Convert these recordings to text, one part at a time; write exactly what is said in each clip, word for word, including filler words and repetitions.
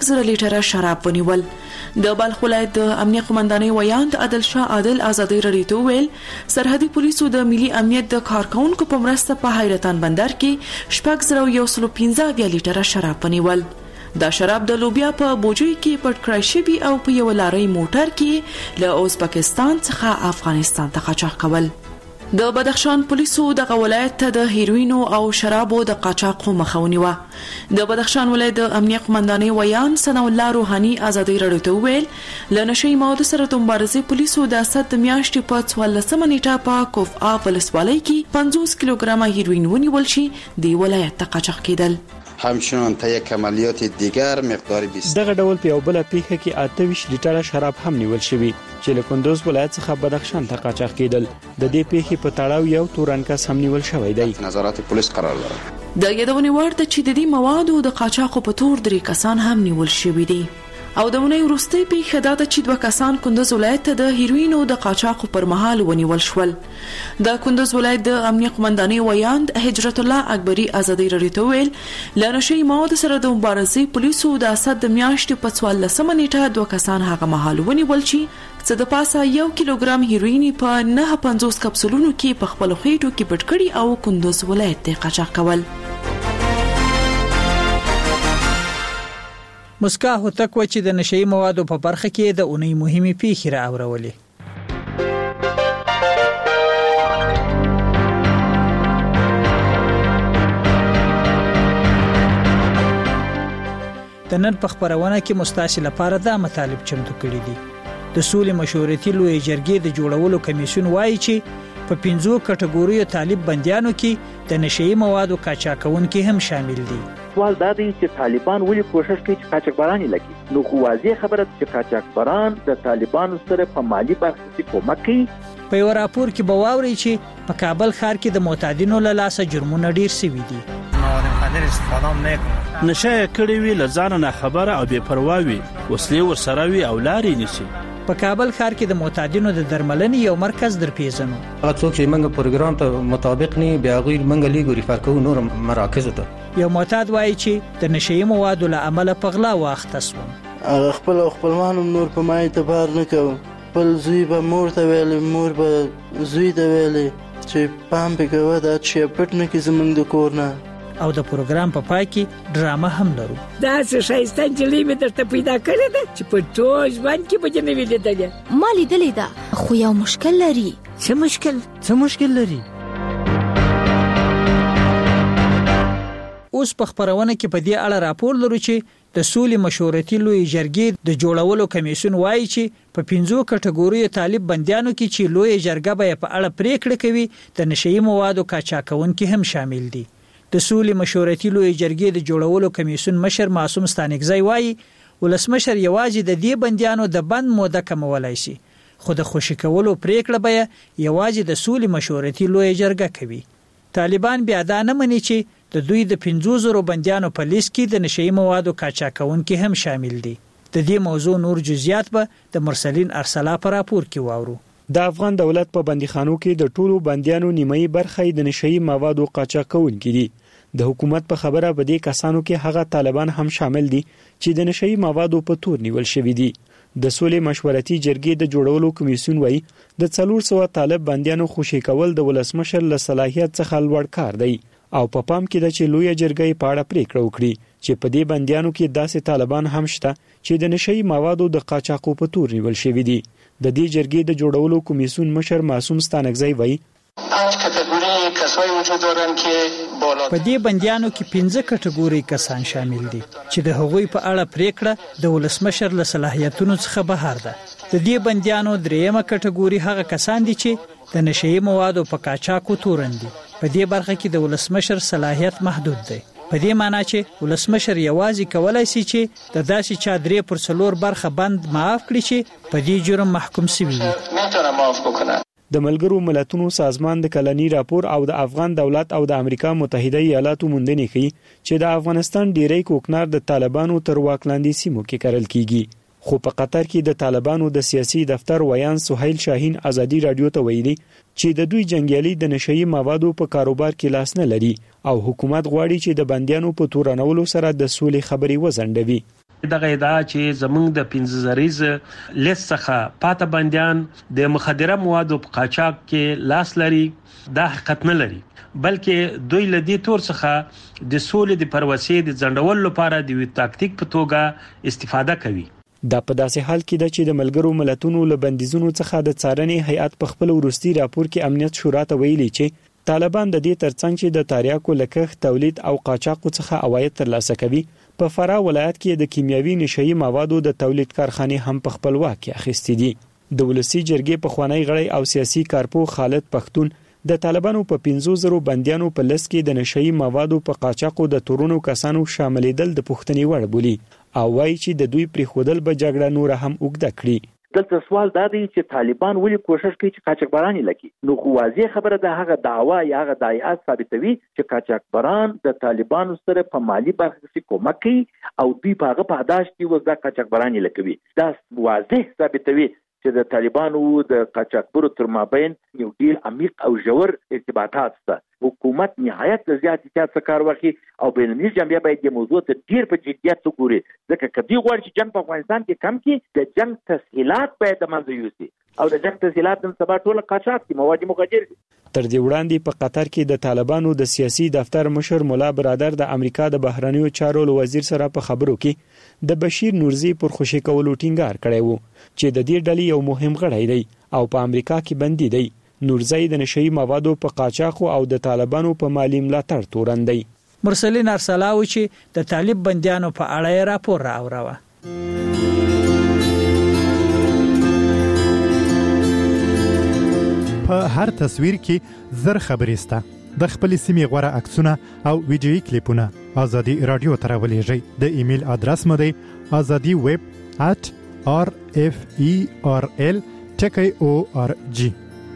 زره لیټره شراب ونیول. د بلخ ولایت د امنیه قومندانۍ ویاند عادل شاه عادل ازادي رادیو ته ویل سرحدي پولیسو د ملي امنیت د کارکونکو په مرسته په حیرتان بندر کې شپږ زره یو سل پنځه اویا لیټره شراب ونیول. دا شراب د لوبیا په بوجوي کې پټ کړای شوي او په یو لارۍ موټر کې له ازبکستان څخه افغانستان ته قاچاق کول. د بدخشان پولیسو د ولایت ته د هیروینو او شرابو د قاچاق مخه ونیوه. د بدخشان ولایت د امنیه قومندانۍ ویان ثنا الله روحاني ازادي رادیو ته ویل له نشي موادو سره د مبارزې پولیسو د اسد میاشتې په څوارلسمه نیټه په کوفآ ولسوالۍ کې پنځوس کیلوګرامه هیروین ونیول شي د ولایت ته قاچاق کېدل. همچنان تا یک عملیات دیگر مقدار بیست دغه ډول په یو بل پیښه کې اته ویشت لیټره شراب هم نیول شوی چې له کندوز ولایت څخه بدخشان ته قاچاق کېدل. د دې پیښې په تړاو یو تورن کس هم نیول شوی دی. نظارت پولیس قرار لري. د یادونې وړ ده چې د دې موادو د قاچاقو په تور درې کسان هم نیول شوي دي. او د ونې وروستۍ پیښه دا ده چې دوه کسان کندوز ولایت ته د هیروینو د قاچاقو پر مهال ونیول شول. د کندوز ولایت د امنیه قومندانۍ ویاند هجرت الله اکبري ازادي رادیو ته ویل له نشي موادو سره د مبارزې پولیسو د اسد د میاشتې په څوارلسمه نیټه دوه کسان هغه مهال ونیول شي چې د پاسه یو کیلوګرام هیروین په نه پنځوس کپسولونو کې په خپل خېټو کې پټ کړي او کندوز ولایت ته قاچاق کول. مسکا هوتک و چې د نشئی موادو په برخه کې د اونۍ مهمه پیښه را اورولې. د نن په خبرونه کې مستعصل لپاره دا مطالب چمتو کړی دي. د سولې مشورتي لوی جرګې د جوړولو کمیسیون وایي چې په پنځو کټګوریو طالب بندیانو کې د نشئی موادو قاچاقونکي هم شامل دي. سوال دا دی چې طالبان ولې کوشش کوي چې قاچاقبران لګي. نو خو واضح خبره چې قاچاقبران د طالبانو سره په مالی برخه کې کومک کوي. په یو راپور کې به واوري چې په کابل ښار کې د معتادینو له لاسه جرمونه ډیر شوي دي. نشه کړي وی لزان نه خبره او بے پروا وي وسلې ورسره وي او لارې نشي. په کابل ښار کې د معتادینو د درملنې یو مرکز در پیژنو. هغه څوک چې موږ پروګرام ته مطابق نه بیا غیر موږ لیګو ریفر کوو نور مراکز ته. یو معتاد وایي چې د نشئی موادو له عمله په غلا واخته سوم. هغه خپل خپلوان نور په ما اعتبار نه کوي. خپل زوی به مور ته ویل مور به زوی ته ویل چې پام به کوه دا چې پټ نه کې زمونږ د کور نه. او د پروګرام په پای کې ډرامه هم لرو. دا څه شایسته جلې مې درته پیدا کړې ده چې په ټول ژوند کې به نه ویلې ده. ما لیدلې ده خو یو مشکل لري. څه مشکل؟ څه مشکل لري؟ اوس په خبرونه کې په دې اړه راپور لرو چې د سولې مشورتي لوی جرګې د جوړولو کمیسیون وایي چې په پنځو کټګوریو طالب بندیانو کې چې لوی جرګه به په اړه پریکړه کوي د نشئی موادو قاچاقونکي هم شامل دي. د سولې مشورتي لوی جرګې د جوړولو کمیسیون مشر معصوم ستانکزی وایي ولسمشر یوازې د دې بندیانو د بند موده کمولای شي خو د خوشی کولو پریکړه به یوازې د سولې مشورتي لوی جرګه کوي. طالبان بیا دا نه مني چې د دوی د پنځو زرو بندیانو په لیست کې د نشئی موادو قاچاقونکي هم شامل دي. د دې موضوع نور جزئیات به د مرسلین ارسلا په راپور کې واورو. د افغان دولت په بندیخانو کې د ټولو بندیانو نیمایي برخه د نشئی موادو قاچاقونکي دي. د حکومت په خبره په دې کسانو کې هغه طالبان هم شامل دي چې د نشئی موادو په تور نیول شوی دي. د سولې مشورتي جرګې د جوړولو کمیسیون وایي د څلور سوه طالب بندیانو خوشي کول د ولسمشر له صلاحیت څخه لوړ کار دی او په پا پام کې د چې لوی جرګې په اړه پریکړه وکړي چې په دې بندیانو کې داسې طالبان هم شته چې د نشئی موادو د قاچاقو په تور نیول شوی دي. د دې جرګې د جوړولو کمیسیون مشر معصوم ستانکزی وایي پنج کټګوري کسای وجود دارن که بالا په دې بندیانو کې پنځه کټګوري کسان شامل دي چې د هغوی په اړه پریکړه د ولسمشر له صلاحیتونو څخه بهر ده. د دې بندیانو دریمه کټګوري هغه کسان دي چې د نشئی موادو په قاچاقو تورن دي. په دې برخه کې د ولسمشر صلاحیت محدود دی. په دې معنی چې ولسمشر یوازې کولای شي چې د داسې چا درې پر څلور برخه بند معاف کړي چې په دې جرم محکوم شوي وي. میتونه معاف وکړي. د ملګرو ملتونو سازمان د کلنی راپور او د افغان دولت او د امریکا متحده ایالاتو موندنې ښيي چې د افغانستان ډیری کوکنار د طالبانو تر واک لاندې سیمو کې کرل کیږي. خو په قطر کې د طالبانو د سیاسي دفتر ویان سهیل شاهین ازادي رادیو ته ویلي چې د دوی جنگیالي د نشئی موادو په کاروبار کې لاس نه لري او حکومت غواړي چې د بندیانو په تورنولو سره د سولې خبري وزندوي. دغه ادعا چې زمونږ د پنځه زریز لیست څخه پاته بندیان د مخدره موادو په قاچاق کې لاس لري دا حقیقت نه لري، بلکې دوی لدی تور څخه د سولې د پروسې د ځنډولو لپاره د وی تاکتیک په توګه استفاده کوي. دا په داسې حال کې ده چې د ملګرو ملتونو له بندیزونو څخه د څارنې هیئت په خپل وروستي راپور کې امنیت شورا ته ویلي چې طالبان د دې ترڅنګ چې د تاریاکو لکښ تولید او قاچاقو څخه عواید ترلاسه کوي، په فراه ولایت کې د کیمیاوي نشهیي موادو د تولید کارخانې هم په خپل واک کې اخیستې دي. د ولسی جرګې پخوانی غړی او سیاسي کارپو خالد پښتون د طالبانو په پنځو زرو بندیانو په لس کې د نشهیي موادو په قاچاقو د تورونو کسانو شاملېدل د پوښتنې وړ بولي او وایي چې د دوی پریښودل به جګړه نور هم اوږده کړي. دلته سوال دا دی چې طالبان ولې کوشش کوي چې قاچاقبران لکي؟ نو خو واضح خبره ده هغه دعوا یا هغه دعایات ثابتوي چې قاچاقبران د طالبانو سره په مالی برخه کې کومک کوي او دوی په هغه پاداش کې وزدا قاچاقبران لکوي. دا واضح ثابتوي چې د طالبانو د قاچاقبرو تر مابین یو ډیر عمیق او ژور ارتباطات شته. حکومت نهایت زیات احتیاط څخه کار واخلي او بینالمللي جامعه باید د موضوع ته ډیر په جدیت وګوري، ځکه کدی غواړي چې جنگ په افغانستان کې کم کړي د جنگ تسهیلات باید د منځه یوسي او د جنگ تسهیلات نن سبا ټول قاچاق دي، مواد مخدر دي. تر دې وړاندې په قطر کې د طالبانو د سیاسي دفتر مشر مولا برادر د امریکا د بهرنیو چارو وزیر سره په خبرو کې د بشیر نورزی پر خوشی کولو ټینګار کړی وو چې د دې ډلې یو مهم غړی دی او په امریکا کې بندي دی. نورزی د نشئی موادو په قاچاق او د طالبانو په مالی ملاتړ تورن دی. مرسلین ارسلاو چې د طالب بندیانو په اړه راپور راوړاوه. په هر تصویر کې زر خبرې سته. د خپل سیمې غوړه عکسونه او ویډیويي کلیپونه ازادي رادیو ته راولېږئ. د ایمیل ادرس مو دی azadi web at r f e r l ټکی او ار جی.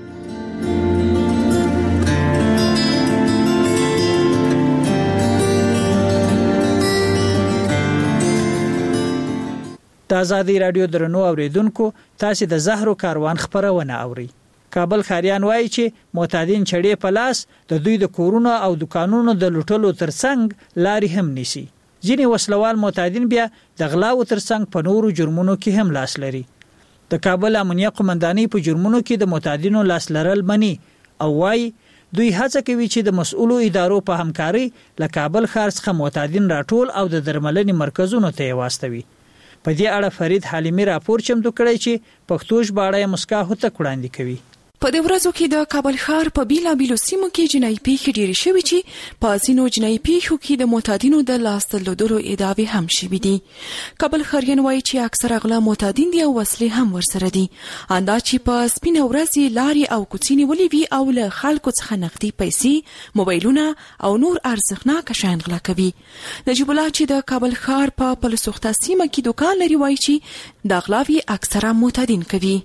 د ازادي رادیو درنو اوریدونکو، تاسو د زهرو کاروان خبرونه اوري. کابل خاریان وایي چې معتادین چړې په لاس د دوی د کورونو او دکانونو د لوټلو ترڅنګ لاري هم نیسي. ځینې وسلوال معتادین بیا د غلاو ترڅنګ په نورو جرمونو کې هم لاس لري. د کابل امنیه قومندانۍ په جرمونو کې د معتادینو لاس لرل مني او وایي دوی هڅه کوي چې د مسؤلو ادارو په همکاري له کابل ښار څخه معتادین راټول او د درملنې مرکزونو ته واستوي. په دې اړه فرید حلیمی راپور چمتو کړی چې پښتو ژباړه مسکا هوته وړاندې کوي. په دې ورځو کې د کابل ښار په بیلابیلو سیمو کې جنایي پیښې ډېرې شوې چې په ځینو جنایي پیښو کې د معتادینو د لاس درلودلو ادعاوې هم شوې دي. کابل ښاریان وایي چې اکثره غلا معتادین دي او وسلې هم ورسره دي. اندا چې په سپینه ورځ لارې او کوڅې نیولې وي او له خلکو څخه نقدي پیسې، موبایلونه او نور ارزښتناک شیان غلا کوي. نجیب الله چې د کابل ښار په پلسوخته سیمه کې دکان لري وایي چې د غلاوي اکثره معتادین کوي.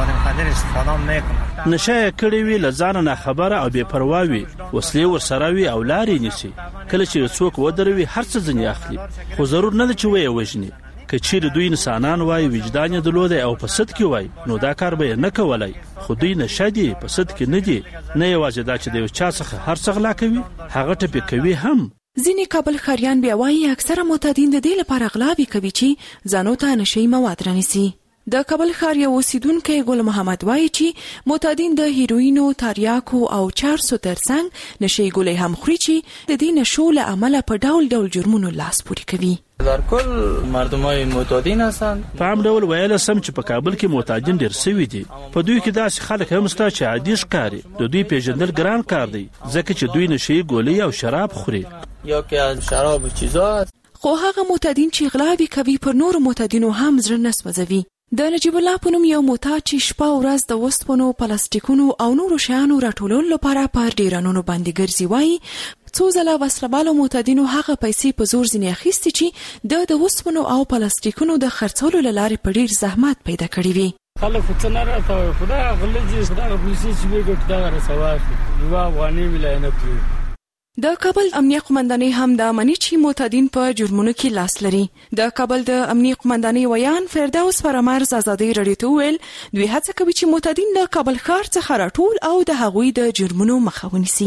نشه کړي وی لزان نه خبره او بے پروا وي، وسلې ورسره وي او لارې نیسي. کله چې څوک ودروي هر څه ځنی اخلي، خو ضرور نه چې وي وژني. کچیر دوی انسانان وای وجدان یې درلوده او په صد کې وای نو دا کار به نه کولای. خو دوی نشه دي، په صد کې نه دي. نه یوازې دا چې د چا څخه هر څه غلا کوي، هغه ټپي کوي هم. ځینې کابل ښاریان بیا وایي اکثره معتادین د دې لپاره غلاوي کوي چې ځانو ته نشئی مواد رانیسي. د کابل ښار یو اوسیدونکی ګل محمد وایي چې معتادین د هیروینو، تریاکو او چارسو ترڅنګ نشئی ګولې هم خوري چې د دې نشو له امله په ډول ډول جرمونو لاس پورې کوي. در کل مردمای معتادین هستند. په عام ډول ویل سم چې په کابل کې معتادین ډیر سوي دي. په دوی کې داسې خلک هم شته چې عادي ښکاري. د دوی پیژندل ګران کار دی ځکه چې دوی نشئی ګولې او شراب خوري یا که از شراب و چیزا. خو هغه معتادین چې غلاوي کوي پر نور معتادینو هم زړه نسوځوي. د نجیب الله په نوم یو معتاد چې شپه او ورځ د وسپنو، پلاستیکونو او نورو شیانو راټولولو لپاره په ډیرانونو باندې ګرځي وایي څو ځله وسلوالو معتادینو هغه پیسې په زور ځینې اخیستې چې د د وسپنو او پلاستیکونو د خرڅولو له لارې په ډیر زحمت پیدا کړی وي. خلک څه نه راته خدا غلجي خدا پولیسي چې وګټ دا رسواشي یو افغاني ولایت پری. د کابل امنیه قومندانۍ هم د امني چې معتادین په جرمونو کې لاس لري. د کابل د امنیه قومندانۍ ویان فردوس فرامرز ازادي رادیو ته ویل دوی هڅه کوي چې معتادین له کابل ښار څخه راټول او د هغوی د جرمونو مخه ونیسي.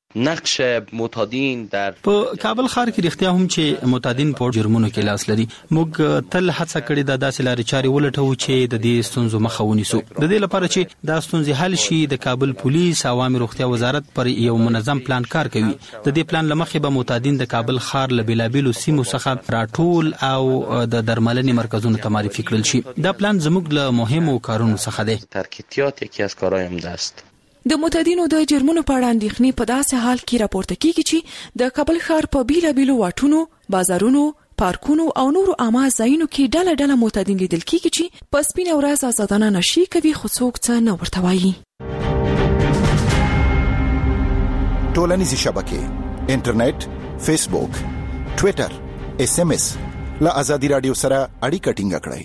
نقش معتادین در په کابل ښار کې رښتیا هم چې معتادین په جرمونو کې لاس لري. موږ تل هڅه کړې ده داسې لارې چارې ولټوو چې د دې ستونزو مخه ونیسو. د دې لپاره چې دا ستونزې حل شي د کابل پولیس او عامه روغتیا وزارت پر یو منظم پلان کار کوي. د دې پلان لمخې به معتادین د کابل ښار له بیلابیلو سیمو څخه راټول او د درملنې مرکزونو ته معرفي کړل شي. دا پلان زموږ له مهمو کارونو څخه دی. ترکیبات یکی از کارهای عمده است. د معتادینو د جرمونو په اړه اندېښنې په داسې حال کې راپورته کیږي چې د کابل ښار په بیلابیلو واټونو، بازارونو، پارکونو او نورو عامه ځایونو کې ډله ډله معتادین لیدل کیږي چې په سپینه ورځ آزادانه نشي کوي، خو څوک څه نه ورته وایي. ټولنیزې شبکې، انټرنیټ، فیسبوک، ټوئیټر، اس ام اس له ازادي رادیو سره اړیکه ټینګه کړئ.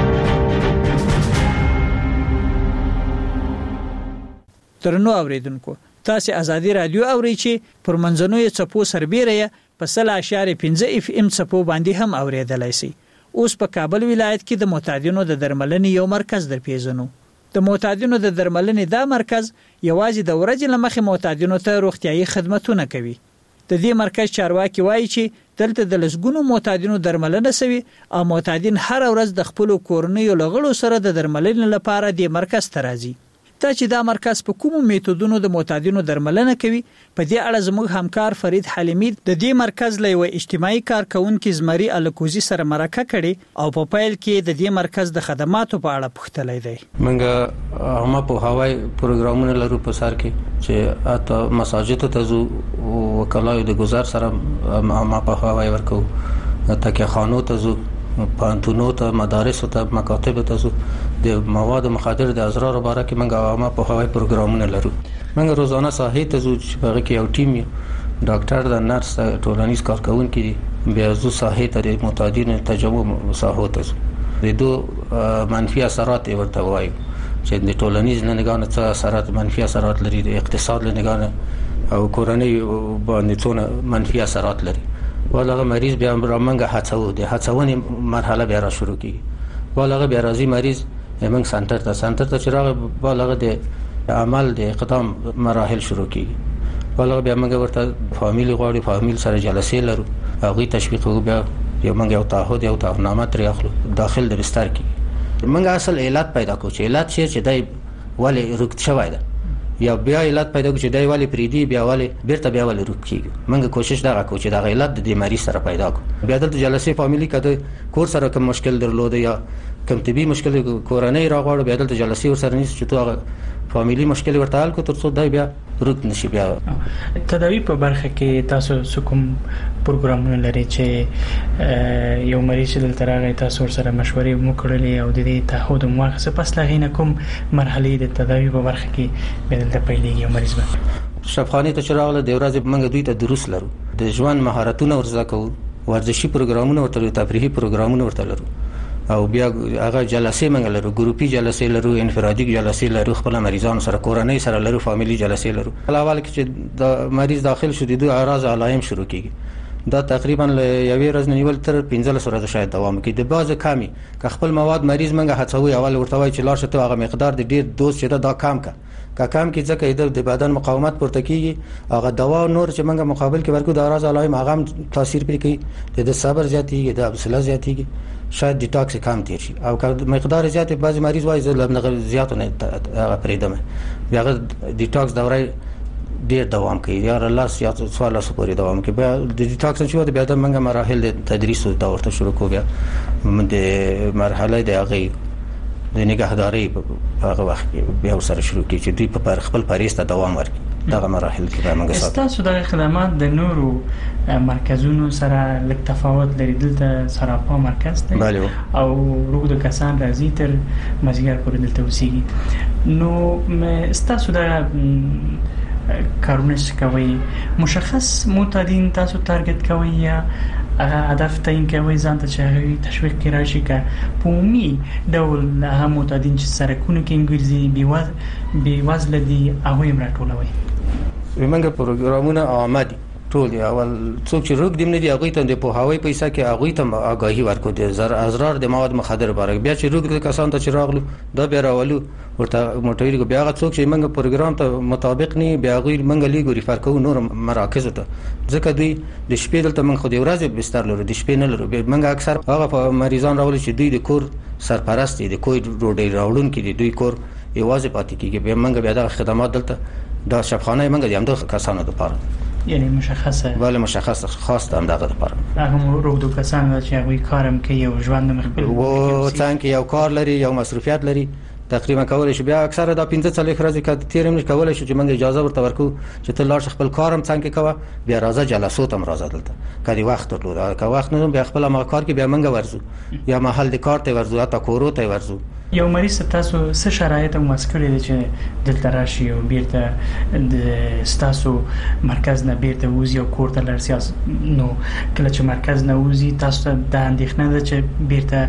ترنو اوریدونکو، تاسو ازادي رادیو اورئ چې پر منځنوي چپو سربېره په سل اشاریه پنځه اف ام چپو باندې هم اوریدلای شي. اوس په کابل ولایت کې د معتادینو د درملنې یو مرکز در پیژنو. د معتادینو د درملنې دا مرکز یوازې د ورځې لمخې معتادینو ته روغتيایي خدماتونه کوي. د دې مرکز چارواکي وایي چې دلته د لسګونو معتادینو درملنه شوي او معتادین هر ورځ د خپل کورنیو لغړو سره د درملنې لپاره د مرکز ته راځي. تا چې دا مرکز په کومو میتودونو د معتادینو درملنه کوي، په دې اړه زموږ همکار فرید حلیمی د دې مرکز له یو اجتماعي کارکونکو زمری الکوزي سره مرکه کړي او په پیل کې د دې مرکز د خدماتو په اړه پوښتنه دی. منګه هم په هواي پروګرامونه لرو په سر کې چې اته مساجد ته زو وکلای د گزار سره ما په هواي ورکو تکه خانو ته زو پانتونو ته مدارس ته مکاتب ته زو د مواد مخدر د ازرار باره کې منګه عامه په هواي پروګرامونه لرو. منګه روزانه ساحې ته زو چې په کې یو ټیم ډاکټر د نرس ټولنیز کارکونکو بیا زو ساحې ته د معتادین تجربه ساحو ته زو د دو منفي اثرات ورته وایي چې د ټولنیز نه نگاه نه اثرات منفي اثرات لري، د اقتصاد له نگاه نه او کورنۍ باندې څونه منفي اثرات لري. ولغه مریض بیا رامنګه هڅو د هڅونې مرحله بیا را شروع کی. ولغه بیا راځي مریض موږ سنټر ته سنټر ته چراغ ولغه د عمل د اقدام مراحل شروع کی. ولغه بیا موږ ورته فامیل غواړي، فامیل سره جلسې لرو، هغه تشویق بیا یو موږ یو تعهد یو تعهدنامه ترې اخلو داخل د بستر کې. موږ اصل علت پیدا کوو چې علت شي چې دای ولی رکت شوی ده یا بیا علت پیدا کوي چې دای ولی پریدي بیا ولی بیرته بیا ولی رک کیږي. موږ کوشش دا کوو چې دا علت د مریض سره پیدا کوو. بیا د جلسې فامیلی کده کور سره کوم مشکل درلوده یا کوم طبي مشکل کورنۍ راغواړي، بیا د جلسې ور سره نیس چې تو فامیلی مشکل ورته حل کو تر څو دای بیا رک نشي. بیا تداوی په برخه کې تاسو کوم پروګرامونه لري چې یو مریض دلته راغی تاسو سره مشورې وکړلې او د دې تعهد موخه پس لغینه کوم مرحله د تداوی په برخه کې بدلته پیلېږي؟ یو مریض به شفاخانه ته چراغله د ورځې موږ دوی ته دروس لرو، د ژوند مهارتونه ورزده کوو، ورزشي پروګرامونه ورته، تفریحي پروګرامونه ورته لرو او بیا هغه جلسې موږ لرو، ګروپي جلسې لرو، انفرادي جلسې لرو، خپل مریضانو سره کورنۍ سره لرو، فامیلی جلسې لرو. اول کې چې د مریض داخل شو د دوه اعراض علایم شروع کیږي. دا تقریبا یوې ورځ نیول تر پنځلس ورځې شاید دوام کوي. د باز کمی که خپل مواد مریض منګه هڅوي اول ورته وای چې لاړ شته هغه مقدار د ډیر دوز چې دا کم کا کا کم کې ځکه د بدن مقاومت پورته کیږي، هغه دوا نور چې منګه مقابل کې ورکو د اعراض علایم هغه تاثیر پرې کوي، د صبر زیاتیږي، د حوصله زیاتیږي، شاید ډیټاکس کم تیر شي او که مقدار زیات بعضی مریض وای زلمه زیات نه هغه پرېدم بیا ډیټاکس دوره ډیر دوام کوي یا لاس یا سوال لاس پورې دوام کوي. بیا د ډیټاکس شو د بیا د منګه مراحل د تدریس او دورته شروع کو بیا د مرحله د هغه د نگهداري په هغه وخت بیا سره شروع کی چې دوی په خپل پاریس ته دوام ورکړي. دغه مراحل کې به موږ ساتو. تاسو د خدمات د نورو مرکزونو سره لږ تفاوت لري. دلته سراپا مرکز دی او روغ د کسان راځي تر مزګر پورې دلته اوسېږي. نو تاسو د کارونه کوي مشخص معتادین تاسو تارګت کوي یا هدف تعیین کوي ځان ته چې تشویق کې راشي که په عمومي ډول هغه معتادین چې سرکونه کې ګرځي بې وزله دي هغوی هم راټولوي؟ موږ پروګرامونه عامه دي، ټول اول څوک چې روغ دیم نه دی هغه ته د پوهاوی پیسې کې هغه ته آگاهی ورکو دي زر ازرار د مواد مخدر بارک بیا چې روغ کسان ته چې راغلو دا بیا راولو ورته موټوي کو بیا هغه څوک چې موږ پروګرام ته مطابق نه بیا غوی موږ لیګو ریفر کوو نور مراکز ته ځکه دوی د شپې دلته موږ خو د ورځې بستر لرو د شپې نه لرو موږ اکثر هغه په مریضان راولي چې دوی د کور سرپرست دي د کوی روډي راوړون کې دي دوی کور یوازې پاتې کیږي بیا موږ بیا د خدمات دلته دا شفخانه موږ د همدغه کسانو لپاره یعنی مشخصه بله مشخصه خاص د همدغه لپاره هغه روغدو کسان چې هغوی کارم کوي او ژوند مخبل و څنګه یو کار لري یو مصروفیت لري تقریبا کولای شي بیا اکثره دا پنځه څلوېښت ورځې کې تیرم نشي کولای شي چې موږ اجازه ورته ورکو چې ته لاړ خپل کارم څنګه کوه بیا راځه جلسو ته راځه دلته کدي وخت ورلو که وخت نه بیا خپل ما کار کې بیا موږ ورزو یا محل د کار ته ورزو یا کورو ته ورزو یو مریض تاسو څه شرایط او مسکړې دي چې دلته راشي او بیرته د تاسو مرکز نه بیرته وځي او کور ته لرسي نو کله چې مرکز نه وځي تاسو د اندېښنه ده چې بیرته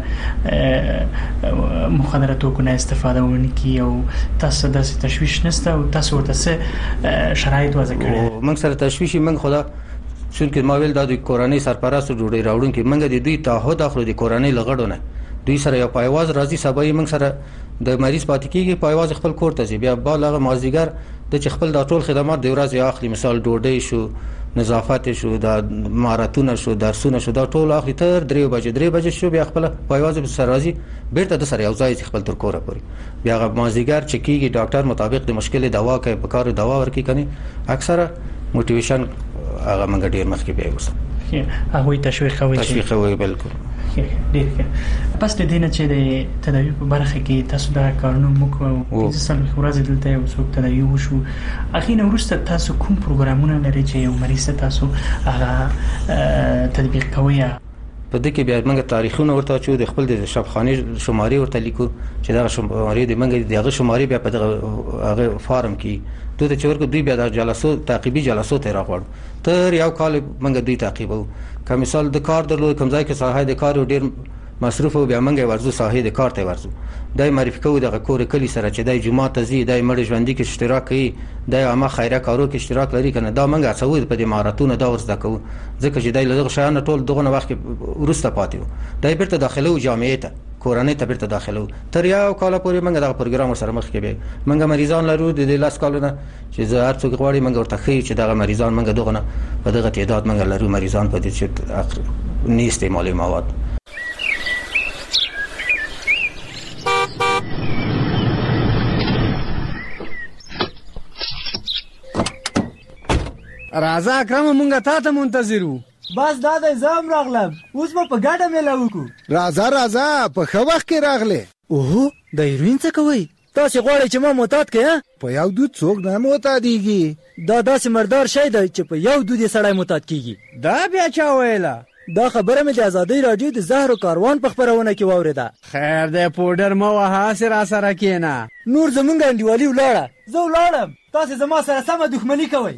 مخدرات توکو نه استفاده ونکړي او تاسو د تشویش نشته او تاسو ورته څه شرایط وضع کړی موږ سره تشویش موږ خدا چونکه ما ویل د کورنۍ سرپرست جوړي راوړون کې موږ د دوی تعهد اخلو د کورنۍ لغړونه دوی سره یو پایواز راځي سبا یې موږ سره د مریض پاتې کیږي پایواز خپل کور ته ځي بیا بالغ مازیګر د چې خپل د ټول خدمات د ورځې اخلي مثال ډوډۍ شو نظافت شو د مهارتونه شو درسونه شو دا ټول اخلي تر درې بجې درې بجې شو بیا خپل پایواز به سره راځي بیرته د سره یو ځای خپل تر کوره پوري بیا غو مازیګر چې کیږي ډاکټر مطابق د مشکل دوا کوي په کار دوا ورکي کني اکثره موټیویشن هغه موږ ډیر مخکې بیا وسه هغه تشویق کوي تشویق کوي بالکل ډیر پس د دینه چې د تداوی په برخه کې تاسو دا کارونه موږ او د سال ورځې دلته یو څوک تداوی وشو اخینا ورسته تاسو کوم پروګرامونه لري چې یو مریض تاسو هغه تطبیق کوي په دې کې بیا موږ تاریخونه ورته چې د خپل د شفخانه شماري ورته لیکو چې دا شماري د موږ دغه شماري بیا په دغه هغه فارم کې دوی ته چورکو دوی بیا د جلسو تعقیبي جلسو ته راغړو تر یو کال موږ دوی تعقیبو که مثال د کار درلو کوم ځای کې ساحه د کار ډیر مصروف او بیا موږ ورزو ساحه د کار ته ورزو دای معرفي کوو د کور کلی سره چې دای جمعه ته زی دای مړ ژوندۍ کې اشتراک کوي دای عامه خیره کارو کې اشتراک لري کنه دا موږ هڅو په دې مهارتونو دا ورزده کوو ځکه چې دای له شیانو ټول دغه وخت ورسته پاتې وو دای بیرته داخله او جامعه ته کورنۍ ته بیرته داخله تر یو کال پورې موږ دغه پروګرام سره مخ کې به موږ مریضان لرو د لاس کالونه چې زه هر څوک غواړي موږ ورته خي چې دغه مریضان موږ دغه په دغه تعداد موږ لرو مریضان په دې چې اخر نه استعمالي مواد راځه اکرم مونږه تا ته منتظرو بس دا د زم راغلم اوس په ګډه مې لاوکو راځه راځه په خو وخت کې راغله اوه د هیروین څه کوي تاسو غواړئ چې ما معتاد کړم په یو دود څوک نه معتاديږي دا داسې مردار شی دی چې په یو دود سړی معتاد کیږي دا بیا چا ویلا دا خبره مې د ازادي رادیو د زهر او کاروان په خبرونه کې واوریده خیر د پودر مو وها سره سره کینا نور زمونږ انډیوالي ولاړه زه ولاړم تاسو زما سره سم دښمنی کوئ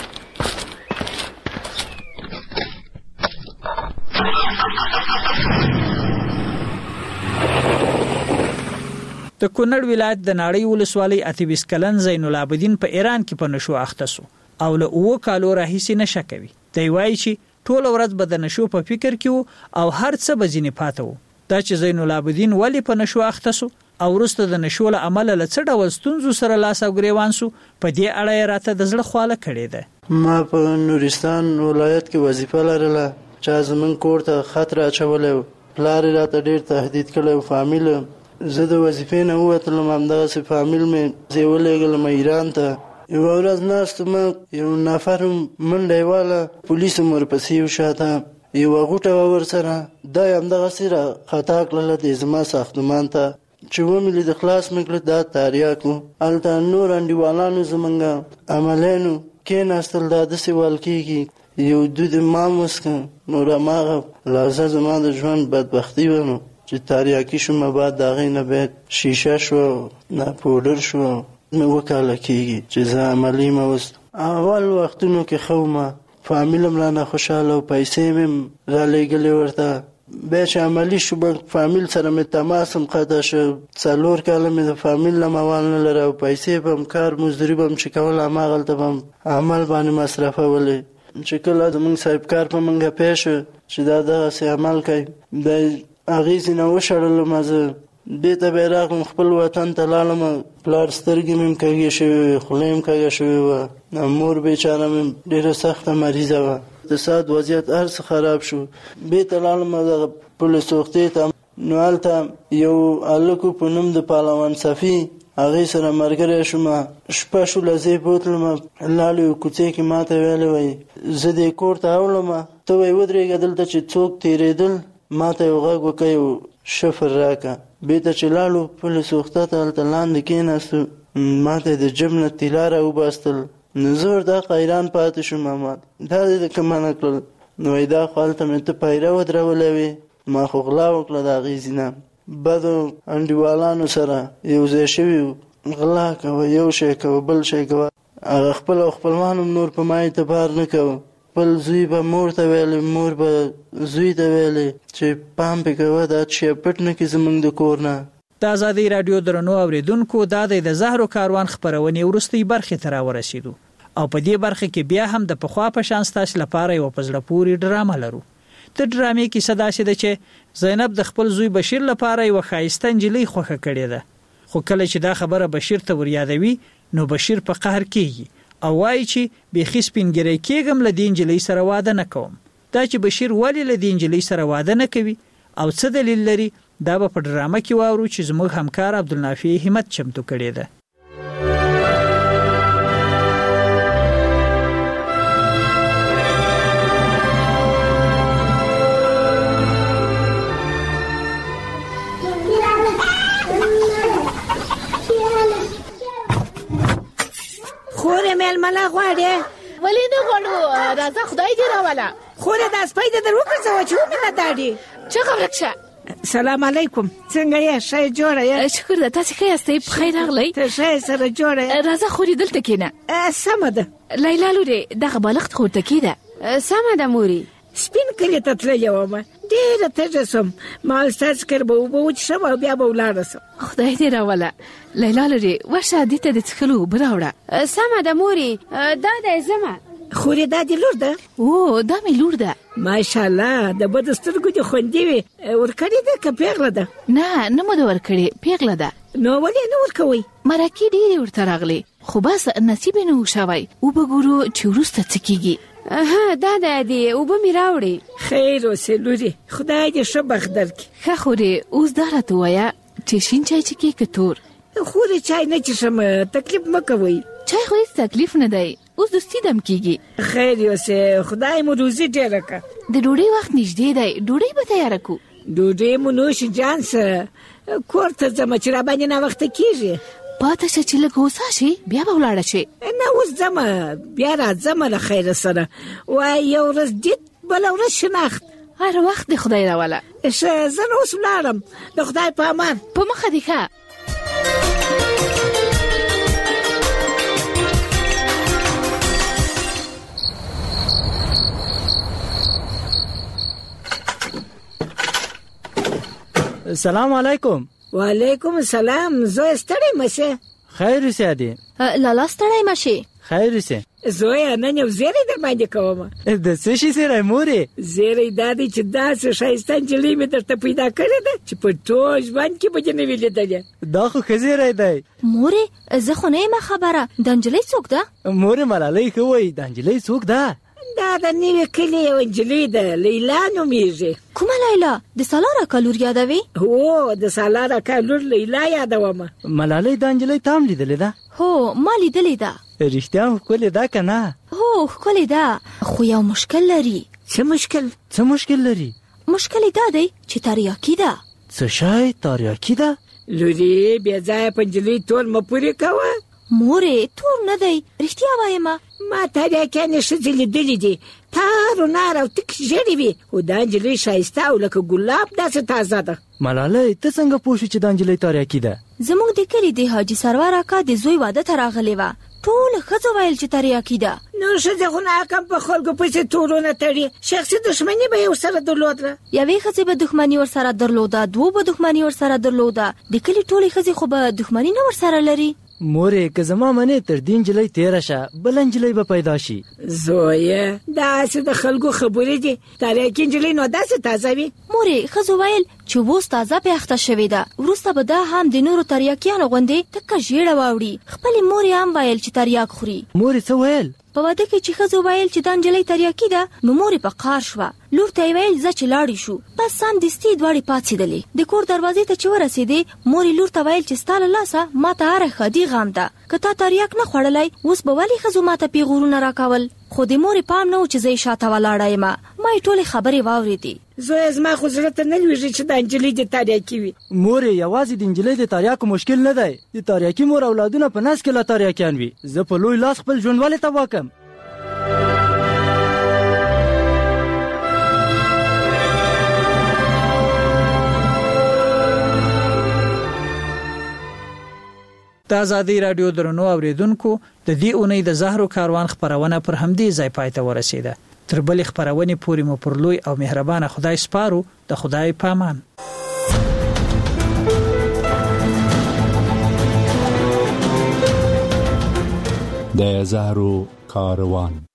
د کونړ ولایت د ناړۍ ولسوالۍ اتیویس کلن زین العابدین په ایران کې په نشو اخته سو او له اوه کالو راهیسې نشه کوي دی وایي چې ټول ورځ به د نشو په فکر کې او هر څه به ځینې پاته وو دا چې زین العابدین ولی په نشو اخته سو او وروسته د نشو له عمله له څه ډول ستونزو سره لاس او ګریوان سو په دې اړه یې راته د زړه خواله کړې ده ما په نورستان ولایت کې وظیفه لرله چې زمون کور ته خطر اچولی پلار یې راته ډېر تهدید کړی فامیل زه د وظیفې نه ووتلم همدغسې فامیل مې زه یې ولېږلم ایران ته یوه ورځ ناستم یو نفر منډه یې واله پولیسو مې ورپسې یو شاته یوه غوټه وه ورسره دا یې همدغسې را خطا کړله د زما ساختمان ته چې ومې لید خلاص مې کړه دا تاریاک و هلته نور انډیوالانو زمونږ عملیانو کېناستل دا داسې وال کېږي یو دود مام وسکه نور هماغه لحظه زما د ژوند بدبختي وه نو چې تاریاکي شومه بعد د هغې نه بیا شیشه شوه نه پوډر شوه مې اووه کاله کېږي چې زه عملي مه وست اول وختونو کې ښه ومه فامیل هم رانه خوشحاله و پیسې مې هم رالیږلې ورته بیا چې عملي شو به فامیل سره مې تماس هم قطع شو څلور کاله مې د فامیل نه موال نه لره او پیسې به هم کار مزدوري به هم چې کوله هماغلته به هم عمل باندې مصرفولې چې کله زمونږ صاحبکار په منګه پېښ چې دا دغسې عمل کوي د هغې ځینه وشړلم زه دې ته بیا راغلم خپل وطن ته لاړم پلار سترګې مې کږې شوې وې خوله مې کږه شوې وه مور بیچاره مې ډېره سخته مریضه وه اقتصاد وضعیت هر څه خراب شو بېرته لاړم دغه پل سوختې ته نو هلته یو هلک په نوم د پهلوان صفي هغې سره ملګری شوم شپه شوله زه یې بوتلم لاړو یو کوڅې کې ما ته ویلی وایي زه دې کور ته اوړم ته وایي ودرېږه دلته چې څوک تېرېدل ما ته یو غږ وکړی شفر راکړه بېرته چې لاړو پل سوخته ته هلته لاندې کېناستو ما ته د جب نه طلا راوباستل نو زه ورته حیران پاتې شوم ما دا دې د کومه نه کړل نو وایي دا خو هلته مې ته پیره ودرولی وې ما خو غلا وکړه د هغې ځینه بدو انډیوالانو سره یو ځای شوي وو غلا کوه یو شی کوه بل شی کوه هغه خپل او خپلوان هم نور په ما اعتبار نه کوه خپل زوی به مور ته ویلی مور به زوی ته ویلی چې پام پې کوه دا چې پټ نه کړي زموږ د کور نه. د ازادۍ راډیو درنو اورېدونکو دا دی د زهرو کاروان خپرونې وروستۍ برخې ته راورسېدو او په دې برخه کې بیا هم د پخوا په شان ستاسو لپاره یو په زړه پورې ډرامه لرو. د ډرامې کیسه داسې ده چې زینب د خپل زوی بشیر لپاره یو ښایسته نجلۍ خوښه کړې ده خو کله چې دا خبره بشیر ته وریادوي نو بشیر په قهر کېږي او وایي چې بیخي سپینګیری کېږم له دې نجلۍ سره واده نه کوم. دا چې بشیر ولې له دې نجلۍ سره واده نه کوي او څه دلیل لري دا به په ډرامه کې واورو چې زموږ همکار عبدالنافع همت چمتو کړې ده. خورې میلمله غواړې ولې نه غواړو راځه خدای دې راوله خورې دا سپی دې در وګرځوه چې ومینه داډي چغه ورک شه. سلام علیکم څنګه یې ښه جوړه یې شکر ده تاسې ښه یاستئ بخیر راغلی ته ښه یې سره جوړه یې راځه خورې دلته کښېنه سمه ده لیلا لورې دغه بالښت خو ورته کېده سمه ده مورې سپین کلي ته تللې ومه ډېره تږه سوم ما ویل ستاسې کره به اوبه وڅښم او بیا به ولاړه سم. خدای دې راوله لیلا لورې ورشه دې ته د څښلو اوبه راوړه. سمه ده مورې دا دی ځمه. خورې دا دې لور ده؟ او دا مې لور ده. ماشاءالله د بدو سترګو دې خوندې وي ورکړې ده که پیغله ده؟ نه نه مو ده ورکړې پیغله ده. نو ولې نه ورکوئ؟ مرکې ډېرې ورته راغلې خو بس نصیب یې نه و شوی اوبه ګورو چې وروسته څه کېږي. ها دا دی دې اوبه مې راوړې. خیر اوسې لورې خدای دې ښه بخت درکړي. ښه خورې اوس دا راته ووایه چې شین چای څښې که تور؟ خورې چای نه څښم تکلیف مه کوئ. چای خو هېڅ تکلیف نه دی اوس دوستي دم کېږي. خیر اوسې خدای مو روزي ډېره کړه. د ډوډۍ وخت نږدې دی ډوډۍ به تیاره کړو. ډوډۍ مو نوش جان سره کور ته ځمه چې راباندې ناوخته کېږي. پاته شه چې لږ هوسا شي بیا به ولاړه شي. نه اوس ځمه بیا راځمه له خیره سره وایي یو ورځ دید بله ورځ شناخت. هر وخت د خدای راوله. ښه زه نو اوس ولاړم د خدای په امان. په مخه دې ښه. سلام علیکم. وعلیکم السلام. زوی ستړی مشه؟ خیر اوسې ادې. لالا ستړی مشه؟ خیر اوسې. زوی نن یو زیری در باندې کومه. د څه شي زیری مورې؟ زیری دا دی چې داسې ښایسته نجلۍ مې درته پیدا کړې ده چې په ټول ژوند کې به دې نه وي لیدلې. دا خو ښه زیری دی. مورې زه خو نه یم خبره د نجلۍ څوک ده؟ مورې ملالۍ ښه وایي د نجلۍ څوک ده؟ دا د نوي کلي یو نجلۍ ده لیلا نومیږي. کومه لیلا؟ د سالار اکا لور یادوي؟ هو د سالار اکا لور لیلا یادومه. ملالۍ دا نجلۍ تا هم لیدلې ده؟ هو ما لیدلې ده. رښتیا هم ښکلې ده که نه؟ هو ښکلې ده خو یو مشکل لري. څه مشکل؟ څه مشکل لري؟ مشکل یې دا دی چې تریاکي ده. څه شی تریاکي ده؟ لورې بې ځایه په نجلۍ تول مه پورې کوه. مورې تور نه دی رښتیا وایمه. ما تریاکیانې ښځې لیدلې دي تار و نار او تک ژېړې وي خو دا نجلۍ ښایسته او لکه ګلاب داسې تازه ده. ملالۍ ته څنګه پوه شوې چې دا نجلۍ تریاکي ده؟ زموږ د کلي د حاجي سرور اکا د زوی واده ته راغلې وه ټوله ښځو ویل چې تریاکي ده. نو ښځې خو ناکام په خلکو پسې تورونه تړي شخصي دښمني به یې ورسره درلودله. یوې ښځې به دښمني ورسره درلوده دوو به دښمني ورسره درلوده د کلي ټولې ښځې خو به دښمني نه ورسره لري. مورې که زما منې تر دین جلۍ تیره شه بل نجلۍ به پیدا شي. زویه داسې د خلکو خبرې دي تریاکي نجلۍ نو داسې تازه وي. مورې ښځو ویل چې اوس تازه پیښته شوې ده وروسته به دا هم د نورو تریاکیانو غوندې تکه ژیړه واوړي. خپلې مورې هم ویل چې تریاک خوري. مورې څه ویل؟ په واده کې چې ښځو ویل چې دا نجلۍ تریاکي ده نو مورې په قهر شوه. لور ته یې ویل ځه چې لاړې شو. بس سمدستي دواړې پاڅېدلې. د کور دروازې ته چې ورسېدې مورې لور ته ویل چې ستا له لاسه ما ته هره ښادي غم ده که تا تریاک نه خوړلی اوس به ولې ښځو ما ته پیغورونه راکول. خو د مورې پام نه و چې زه یې شاته ولاړه یم. ما یې ټولې خبرې واورېدې. زویه زما خو زړه ته نه لوېږي چې دا نجلۍ د تریاکي وي. مورې یوازې د نجلۍ د تریاکو مشکل نه دی د تریاکي مور اولادونه په نس کې لا تریاکیان وي. زه په لوی لاس خپل ژوند ولې تباه کړم. د آزادۍ راډیو درنو اوریدونکو د دې اونۍ د زهرو کاروان خبرونه پر همدې ځای پای ته ورسیده. تر بلې خبرونې پورې مو پر لوی او مهربانه خدای سپارو. د خدای پامان. د زهرو کاروان